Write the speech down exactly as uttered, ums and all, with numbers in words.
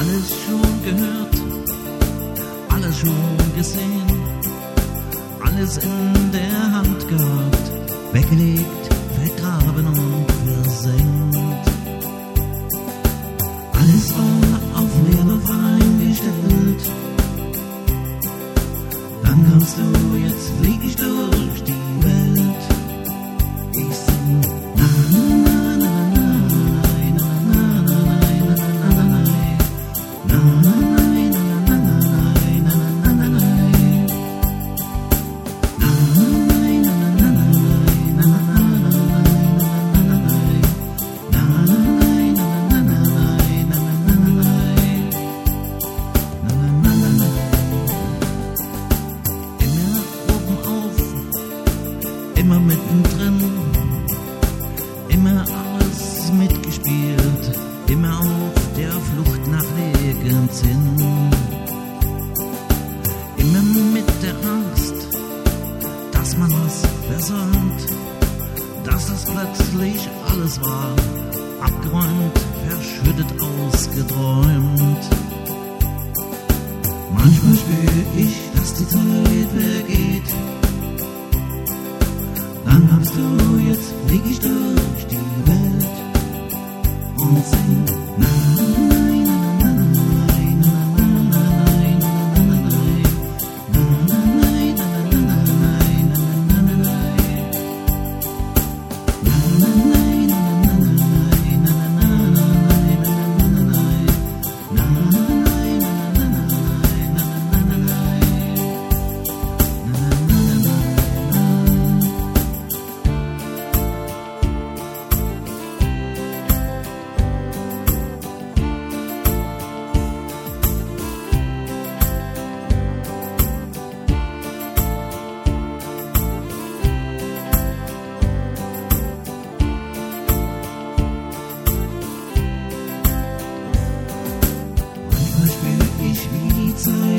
Alles schon gehört, alles schon gesehen, alles in der Hand gehabt, weggelegt, vergraben und versenkt. Alles war auf Leerlauf eingestellt. Dann kommst du, jetzt flieg ich durch die Welt. Ich sing na na na na na na na na na na immer mittendrin, immer alles mitgespielt, immer auf der Flucht nach Legendsinn. Immer mit der Angst, dass man was versäumt, dass es plötzlich alles war, abgeräumt, verschüttet, ausgeträumt. Manchmal spür ich, dass die Zeit vergeht. Dann kommst du, jetzt flieg ich durch die Welt und sing na na na na Zeit